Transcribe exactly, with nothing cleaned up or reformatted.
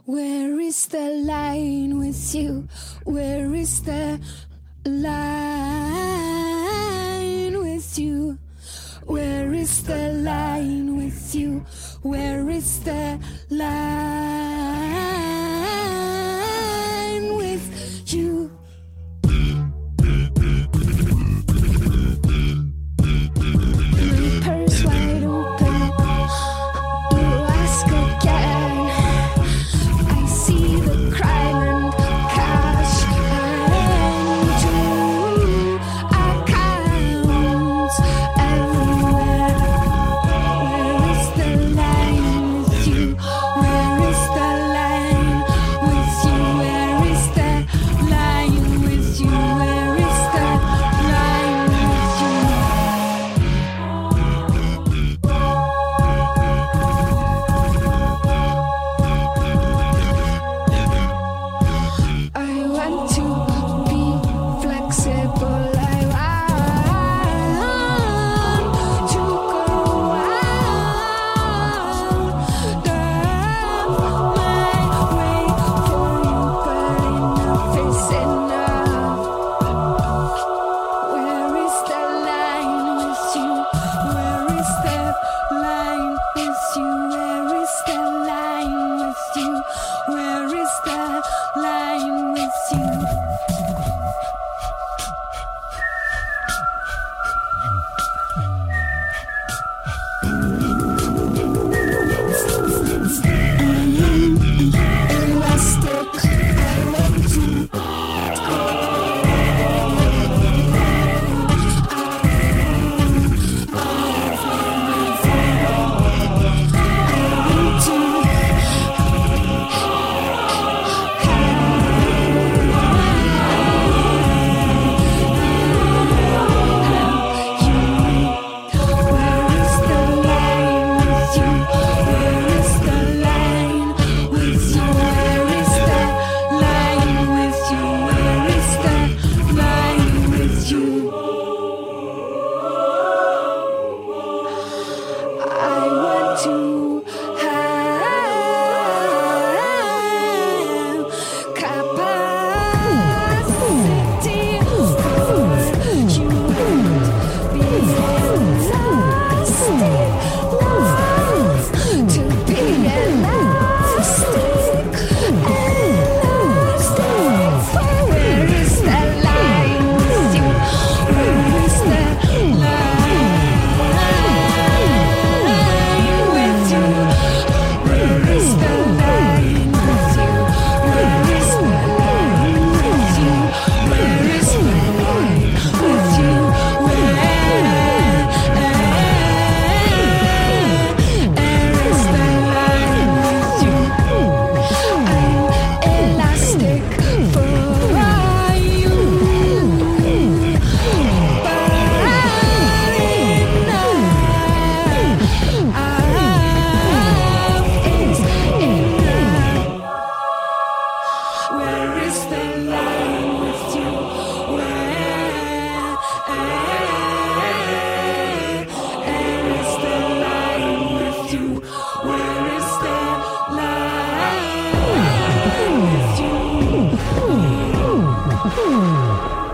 Where is the line with you? Where is the line with you? Where is the line with you? Where is the line with you? My purse wide open, you ask again. I see the crime and cash into accounts everywhere. Where is the line with you? Where is the line with you? Where is the line with you? Where is the line with you? I want to be flexible. I want to go out of my way for you, but enough is enough. Where is the line with you? Where is the line with you? Where is the line with you? Where is the line with you? Elastic, I want to Ooh.